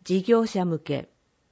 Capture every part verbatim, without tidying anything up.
事業者向け。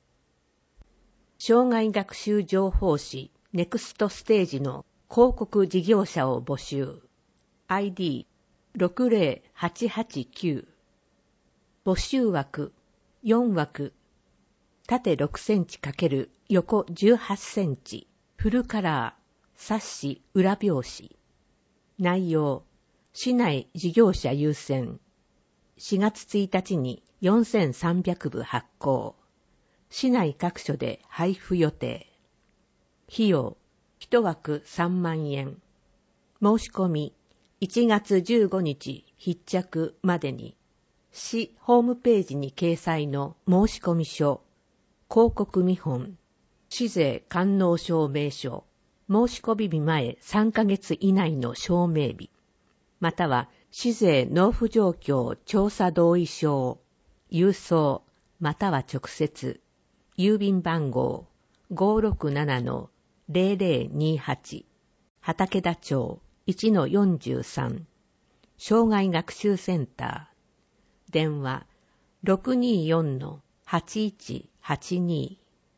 障害学習情報誌ネクストステージの広告事業者を募集。アイディーろくゼロはちはちきゅう。募集枠よんわく。縦ろくセンチ×横じゅうはちセンチ。フルカラー。冊子裏表紙。内容。市内事業者優先。しがつついたちによんせんさんびゃくぶ発行。市内各所で配布予定。費用。いちわくさんまんえん。申し込み。いちがつじゅうごにち必着までに。市ホームページに掲載の申込書。広告見本。市税完納証明書。申し込み日前さんかげつ以内の証明日。または市税納付状況調査同意書。郵送または直接。郵便番号 ごーろくななのゼロゼロにはち。畠田町 いちのよんじゅうさん。障害学習センター。電話 ろくにーよんのはちいちはちに。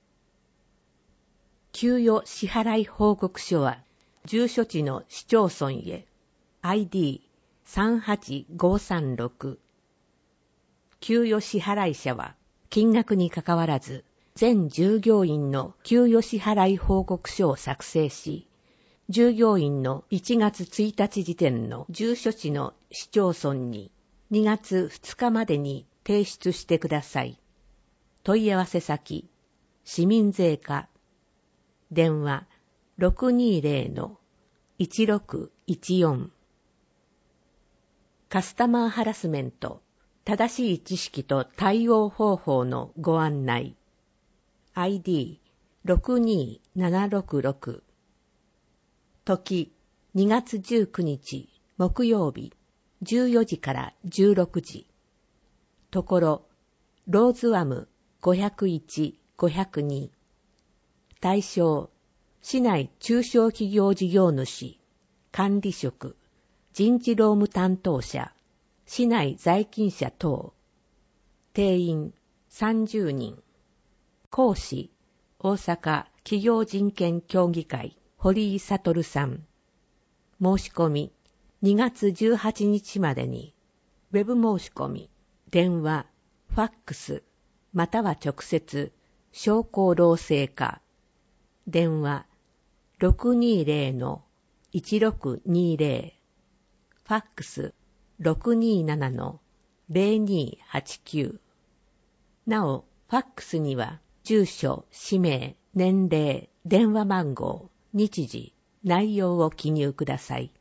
給与支払い報告書は住所地の市町村へ。アイディーさんはちごさんろく。給与支払い者は金額にかかわらず全従業員の給与支払い報告書を作成し、従業員のいちがつついたち時点の住所地の市町村ににがつふつかまでに提出してください。問い合わせ先、市民税課。電話 ろくにーぜろのいちろくいちよん。カスタマーハラスメント、正しい知識と対応方法のご案内。アイディーろくにーななろくろく。時、にがつじゅうくにち木曜日じゅうよじからじゅうろくじ。ところ、ローズワムごひゃくいち、ごひゃくに。対象、市内中小企業事業主、管理職、人事労務担当者、市内在勤者等。定員さんじゅうにん。講師、大阪企業人権協議会、堀井悟さん。申し込み、にがつじゅうはちにちまでに、ウェブ申し込み、電話、ファックス、または直接、商工労政課。電話、ろくにーぜろのいちろくにーぜろ。ファックス、ろくにーななのゼロにーはちきゅう。なお、ファックスには、住所、氏名、年齢、電話番号、日時、内容を記入ください。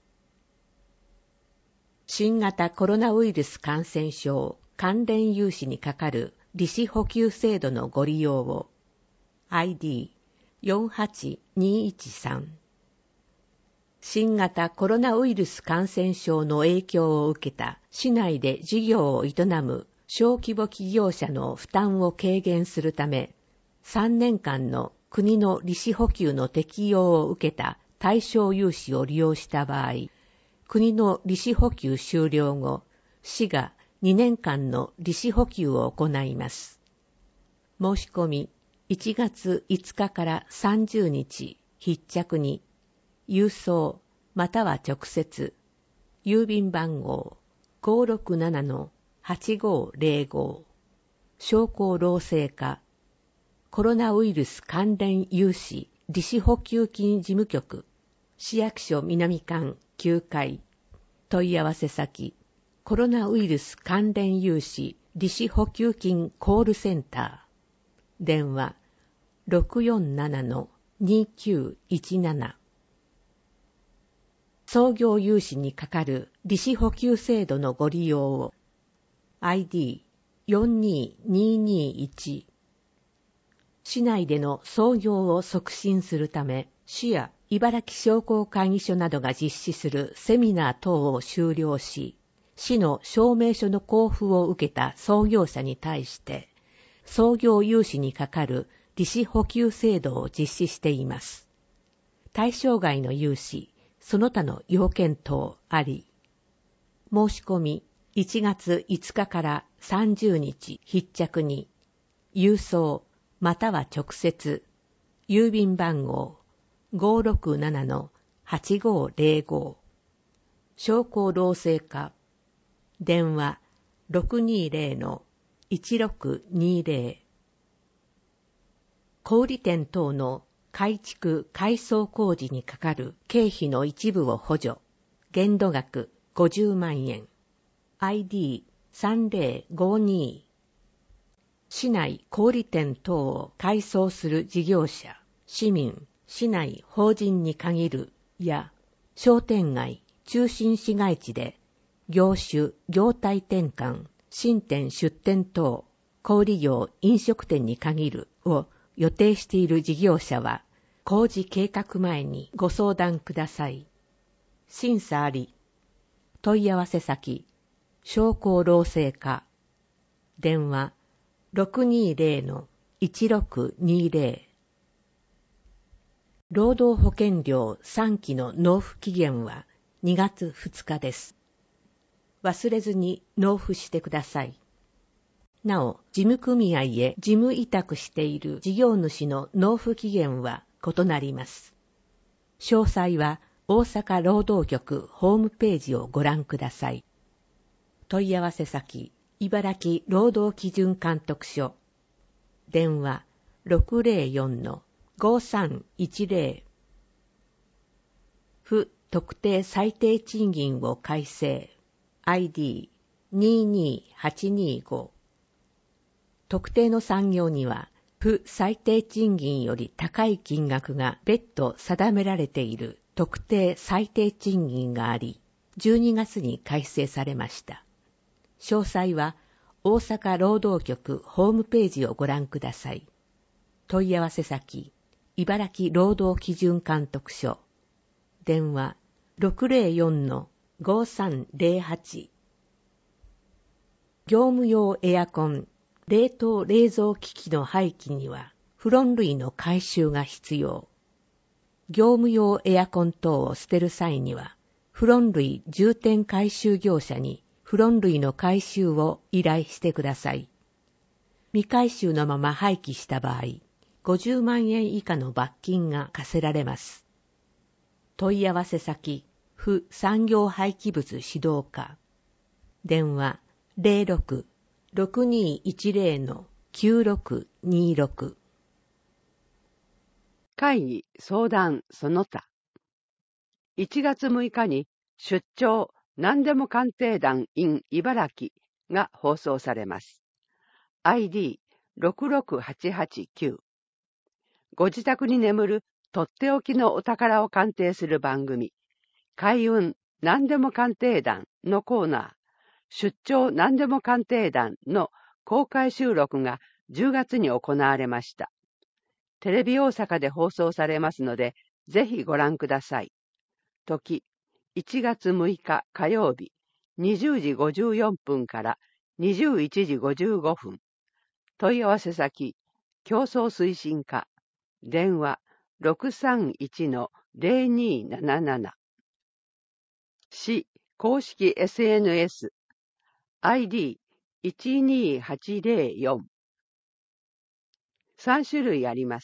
新型コロナウイルス感染症関連融資にかかる利子補給制度のご利用を。アイディーよんはちにいちさん。新型コロナウイルス感染症の影響を受けた市内で事業を営む小規模企業者の負担を軽減するため、さんねんかんの国の利子補給の適用を受けた対象融資を利用した場合、国の利子補給終了後、市がにねんかんの利子補給を行います。申し込みいちがついつかからさんじゅうにち必着に、郵送または直接、郵便番号 ごーろくななのはちごーぜろご。商工労政課、コロナウイルス関連融資利子補給金事務局、市役所南館きゅうかい。問い合わせ先、コロナウイルス関連融資利子補給金コールセンター。電話ろくよんななのにきゅういちなな。創業融資にかかる利子補給制度のご利用を。アイディーよんにーにーにーいち。市内での創業を促進するため、市や茨城商工会議所などが実施するセミナー等を終了し、市の証明書の交付を受けた創業者に対して、創業融資にかかる利子補給制度を実施しています。対象外の融資、その他の要件等あり。申し込みいちがついつかからさんじゅうにち必着に、 郵送または直接、郵便番号 ごーろくななのはちごーぜろご、商工労政課、電話 ろくにーぜろのいちろくにーぜろ、小売店等の改築改装工事にかかる経費の一部を補助、限度額ごじゅうまんえん、アイディーさんぜろごに、市内小売店等を改装する事業者、市民、市内法人に限るや、商店街、中心市街地で、業種、業態転換、新店出店等、小売業、飲食店に限るを予定している事業者は、工事計画前にご相談ください。審査あり。問い合わせ先、商工労政課、電話 ろくにーぜろのいちろくにーぜろ、労働保険料さんきの納付期限はにがつふつかです。忘れずに納付してください。なお、事務組合へ事務委託している事業主の納付期限は異なります。詳細は大阪労働局ホームページをご覧ください。問い合わせ先、茨城労働基準監督署、電話 ろくぜろよんのごさんいちぜろ、不特定最低賃金を改正、アイディーにーにーはちにーご、特定の産業には、不最低賃金より高い金額が別途定められている特定最低賃金があり、じゅうにがつに改正されました。詳細は大阪労働局ホームページをご覧ください。問い合わせ先、茨城労働基準監督署、電話 ろくぜろよんのごさんぜろはち、業務用エアコン、冷凍冷蔵機器の廃棄にはフロン類の回収が必要。業務用エアコン等を捨てる際には、フロン類重点回収業者にフロン類の回収を依頼してください。未回収のまま廃棄した場合、ごじゅうまんえん以下の罰金が課せられます。問い合わせ先、不産業廃棄物指導課、電話 ゼロろく ろくにーいちぜろのきゅうろくにーろく。 会議相談その他。いちがつむいかに出張何でも鑑定団 in 茨城が放送されます。アイディーろくろくはちはちきゅう。ご自宅に眠るとっておきのお宝を鑑定する番組、開運何でも鑑定団のコーナー、出張何でも鑑定団の公開収録がじゅうがつに行われました。テレビ大阪で放送されますので、ぜひご覧ください。時、いちがつむいか火曜日、にじゅうじごじゅうよんぷんからにじゅういちじごじゅうごふん。問い合わせ先、競争推進課、電話 ろくさんいちのぜろにーなななな。市公式 エスエヌエス、アイディーいちにーはちぜろよん。さんしゅるいあります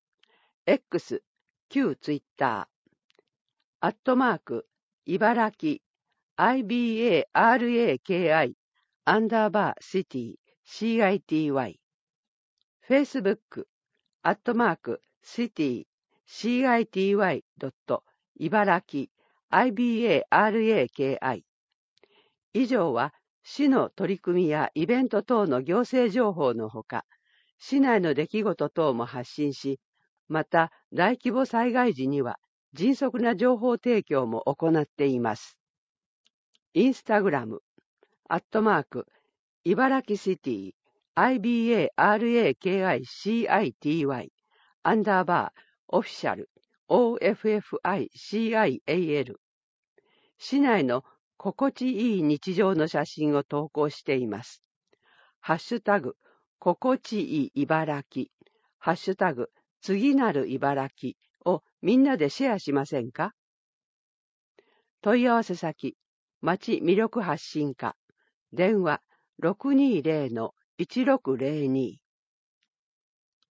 。X、旧ツイッター、アットマーク、茨城、アイビーエーアールエーケーアイ、アンダーバーシティ、シーアイティーワイ、Facebook、アットマーク、シティ、シーアイティーワイ ドット、茨城、アイビーエーアールエーケーアイ。以上は、市の取り組みやイベント等の行政情報のほか、市内の出来事等も発信し、また大規模災害時には迅速な情報提供も行っています。インスタグラム、アットマーク、茨城シティ、アイビーエーアールエーケーアイシーアイティーワイ、アンダーバー、オフィシャル、オーエフエフアイシーアイエーエル。市内の心地いい日常の写真を投稿しています。ハッシュタグ、心地いい茨城、ハッシュタグ、次なる茨城をみんなでシェアしませんか？問い合わせ先、町魅力発信課、電話 ろくにーぜろのいちろくぜろに。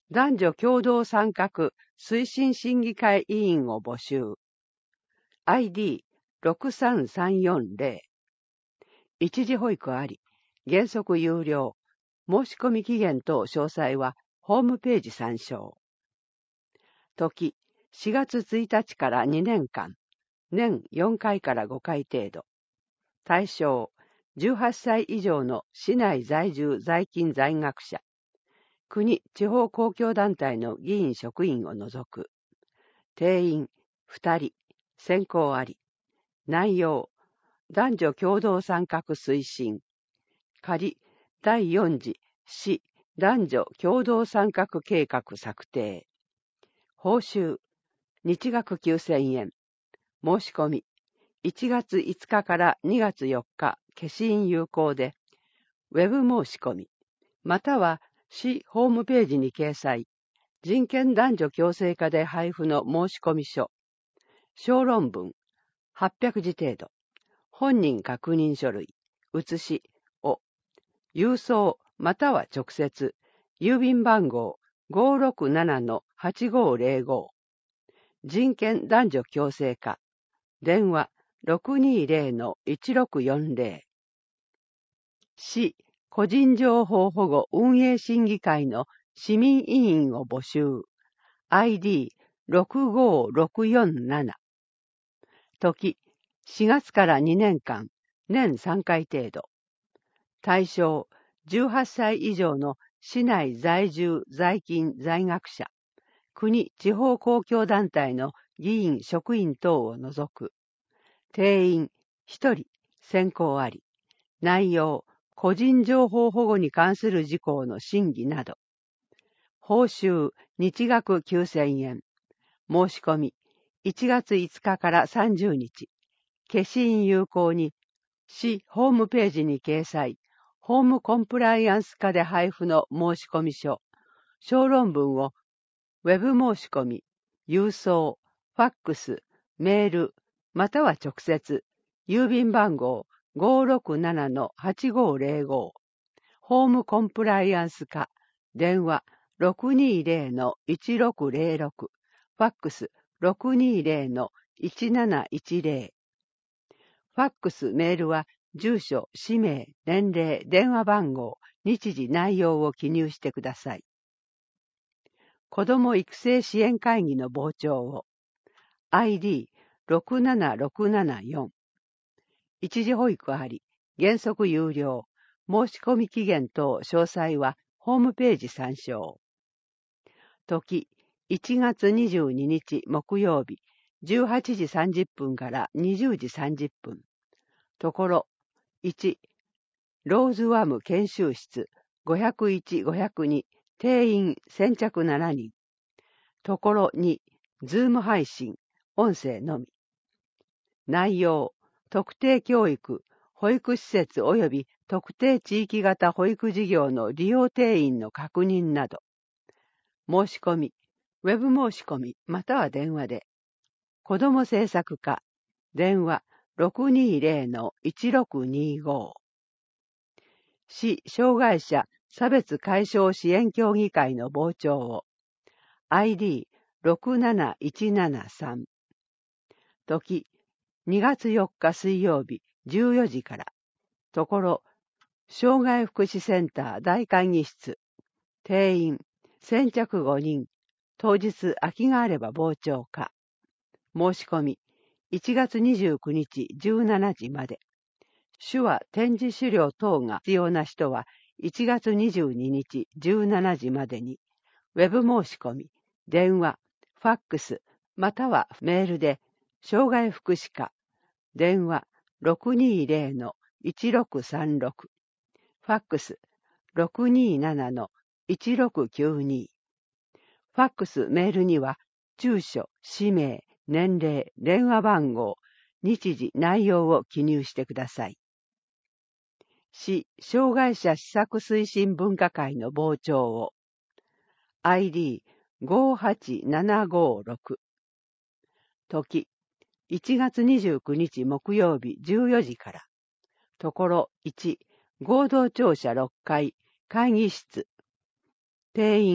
男女共同参画推進審議会委員を募集。アイディーろくさんさんよんゼロ。一時保育あり、原則有料。申し込み期限等詳細はホームページ参照。時、しがつついたちからにねんかん、年よんかいからごかい程度。対象、じゅうはっさい以上の市内在住在勤在学者。国・地方公共団体の議員職員を除く。定員ふたり、選考あり。内容、男女共同参画推進。仮、だいよん次市男女共同参画計画策定。報酬、日額きゅうせんえん。申し込み、いちがついつかからにがつよっか、消印有効で、ウェブ申し込み、または市ホームページに掲載、人権男女共生化で配布の申込書、小論文、はっぴゃくじ程度、本人確認書類、写しを、郵送または直接、郵便番号 ごーろくななのはちごーぜろご、人権男女共生化、電話 ろくにーぜろのいちろくよんぜろ。市個人情報保護運営審議会の市民委員を募集。アイディーろくごーろくよんなな。時、しがつからにねんかん、年さんかい程度。対象、じゅうはっさい以上の市内在住在勤在学者。国・地方公共団体の議員職員等を除く。定員ひとり、選考あり。内容、個人情報保護に関する事項の審議など。報酬、日額きゅうせんえん。申し込み、いちがついつかからさんじゅうにち。消印有効に、市ホームページに掲載、ホームコンプライアンス化で配布の申込書、小論文を、ウェブ申し込み、郵送、ファックス、メール、または直接、郵便番号 ごーろくななのはちごーぜろご、ホームコンプライアンス化、電話 ろくにーぜろのいちろくぜろろく、ファックス ろくにーぜろのいちなないちぜろ。ファックス、メールは、住所、氏名、年齢、電話番号、日時、内容を記入してください。子ども育成支援会議の傍聴を。アイディーろくななろくななよん。一時保育あり、原則有料。申し込み期限等詳細はホームページ参照。時、いちがつにじゅうににち木曜日、じゅうはちじさんじゅっぷんからにじゅうじさんじゅっぷん。ところ、いち、ローズワム研修室ごひゃくいち、ごひゃくに、定員先着しちにん。ところに、ズーム配信、音声のみ。内容、特定教育、保育施設及び特定地域型保育事業の利用定員の確認など。申し込み、ウェブ申し込みまたは電話で。子ども政策課、電話 ろくにーぜろのいちろくにーご。市障害者差別解消支援協議会の傍聴を。アイディーろくなないちななさん。時、にがつよっか水曜日じゅうよじから。ところ、障害福祉センター大会議室。定員、先着ごにん。当日空きがあれば傍聴か。申し込み、いちがつにじゅうくにちじゅうしちじまで。手話展示資料等が必要な人はいちがつにじゅうににちじゅうしちじまでに、ウェブ申し込み、電話、ファックス、またはメールで、障害福祉課、電話 ろくにーぜろのいちろくさんろく、ファックス ろくにーななのいちろくきゅうに。ファックス、メールには、住所、氏名、年齢、電話番号、日時、内容を記入してください。市障害者施策推進分科会の傍聴を。アイディーごはちななごろく。時、いちがつにじゅうくにち木曜日じゅうよじから。ところいち、合同庁舎ろっかい、会議室。定員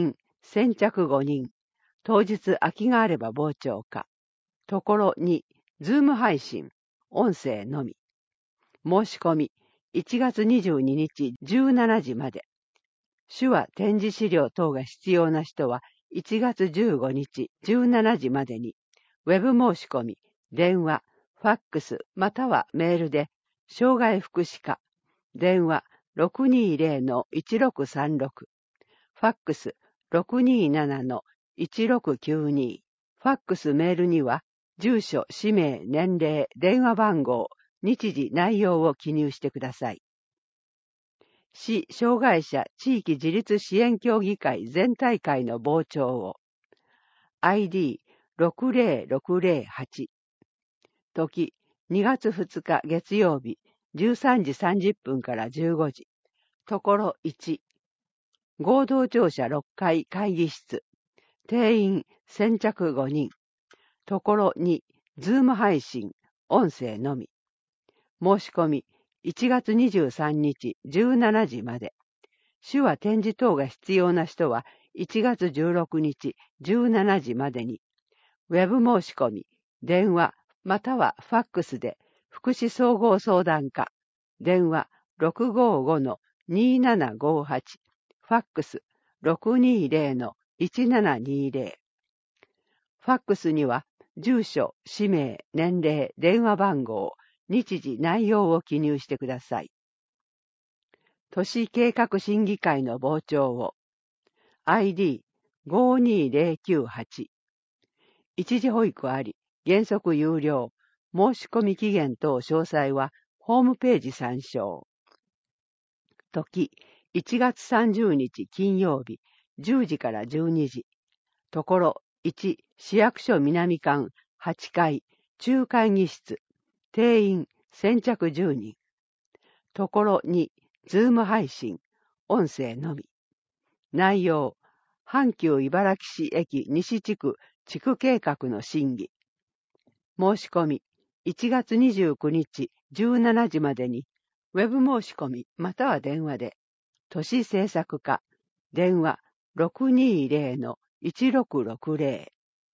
先着ごにん、当日空きがあれば傍聴か。ところに、ズーム配信、音声のみ。申し込み、いちがつにじゅうににちじゅうしちじまで。手話展示資料等が必要な人はいちがつじゅうごにちじゅうしちじまでに、ウェブ申し込み、電話、ファックスまたはメールで、障害福祉課、電話 ろくにーぜろのいちろくさんろく、ファックス ろくにーななのいちろくきゅうに、ファックスメールには、住所、氏名、年齢、電話番号、日時、内容を記入してください。市障害者地域自立支援協議会全体会の傍聴を アイディーろくぜろろくぜろはち 時にがつふつか月曜日じゅうさんじさんじゅっぷんからじゅうごじところいち合同庁舎ろっかい会議室定員先着ごにんところにズーム配信音声のみ申し込みいちがつにじゅうさんにちじゅうしちじまで。手話展示等が必要な人はいちがつじゅうろくにちじゅうしちじまでに、ウェブ申し込み、電話またはファックスで福祉総合相談課、電話 ろくごごのにーななごはち、ファックス ろくにーぜろのいちななにーぜろ。ファックスには住所、氏名、年齢、電話番号、日時、内容を記入してください。都市計画審議会の傍聴を アイディーごにーぜろきゅうはち 一時保育あり、原則有料、申し込み期限等詳細はホームページ参照。時、いちがつさんじゅうにち金曜日、じゅうじからじゅうにじ。ところいち、市役所南館はちかい、中会議室、定員先着じゅうにん。ところに、ズーム配信、音声のみ。内容、阪急茨城市駅西地区地区計画の審議。申し込み、いちがつにじゅうくにちじゅうしちじまでに、ウェブ申し込みまたは電話で、都市政策課、電話 ろくにーぜろのいちろくろくぜろ。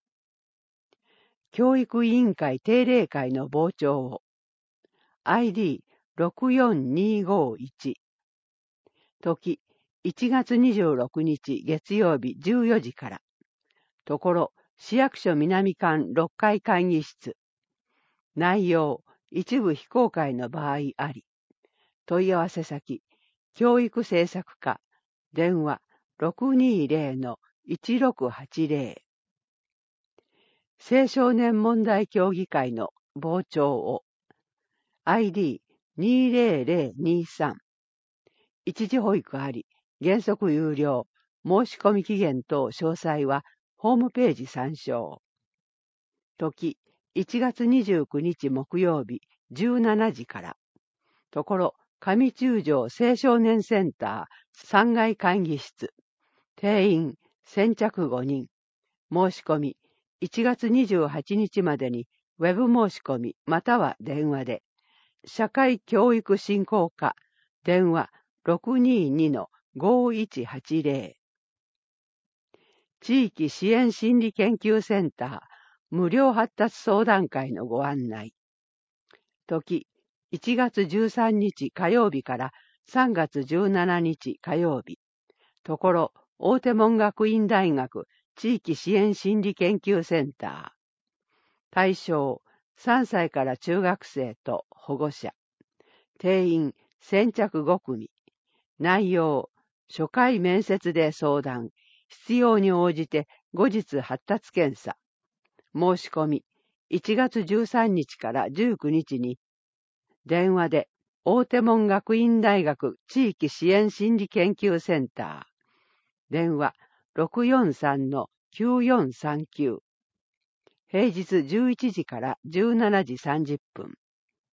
教育委員会定例会の傍聴を アイディーろくよんにーごいち 時いちがつにじゅうろくにち月曜日じゅうよじからところ市役所南館ろっかい会議室内容一部非公開の場合あり問い合わせ先教育政策課電話 ろくにーぜろのいちろくはちぜろ青少年問題協議会の傍聴を アイディーにーぜろぜろにーさん 一時保育あり、原則有料、申し込み期限等詳細はホームページ参照。時、いちがつにじゅうくにち木曜日じゅうしちじから。ところ、上中条青少年センターさんがい会議室。定員先着ごにん。申し込み、いちがつにじゅうはちにちまでにウェブ申し込みまたは電話で、社会教育振興課、電話 ろくにーにのごいちはちぜろ。地域支援心理研究センター無料発達相談会のご案内。時、いちがつじゅうさんにち火曜日からさんがつじゅうしちにち火曜日。ところ、大手門学院大学地域支援心理研究センター。対象、さんさいから中学生と保護者。定員、先着ごくみ。内容、初回面接で相談。必要に応じて後日発達検査。申し込み、いちがつじゅうさんにちからじゅうくにちに、電話で大手門学院大学地域支援心理研究センター。電話 ろくよんさんのきゅうよんさんきゅう。平日じゅういちじからじゅうしちじさんじゅっぷん。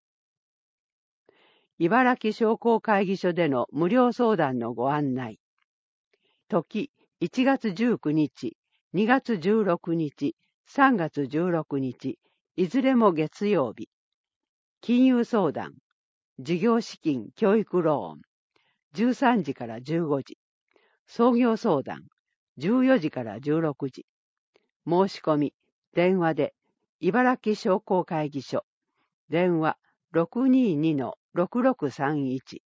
茨城商工会議所での無料相談のご案内。時、いちがつじゅうくにち、にがつじゅうろくにち、さんがつじゅうろくにち、いずれも月曜日。金融相談、事業資金、教育ローン、じゅうさんじからじゅうごじ。創業相談、 じゅうよじからじゅうろくじ。申し込み、電話で、茨城商工会議所、電話 ろくにーにのろくろくさんいち。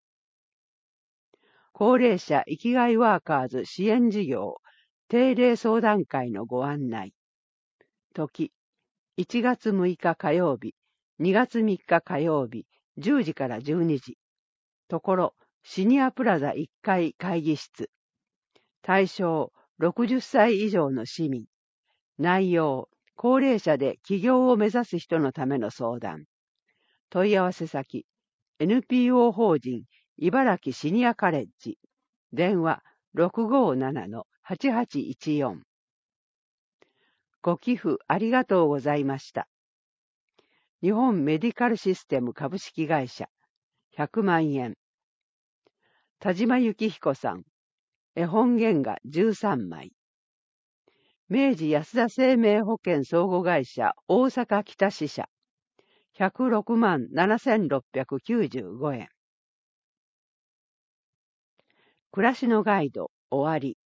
高齢者生きがいワーカーズ支援事業定例相談会のご案内。時、いちがつむいか火曜日、にがつみっか火曜日、じゅうじからじゅうにじ。ところ、シニアプラザいっかい会議室。対象、ろくじゅっさい以上の市民。内容、高齢者で起業を目指す人のための相談。問い合わせ先、エヌピーオー 法人茨城シニアカレッジ。電話 ろくごーななのはちはちいちよん。ご寄付ありがとうございました。日本メディカルシステム株式会社ひゃくまんえん。田島幸彦さん。絵本原画じゅうさんまい。明治安田生命保険相互会社大阪北支社ひゃくろくまんななせんろっぴゃくきゅうじゅうごえん。暮らしのガイド終わり。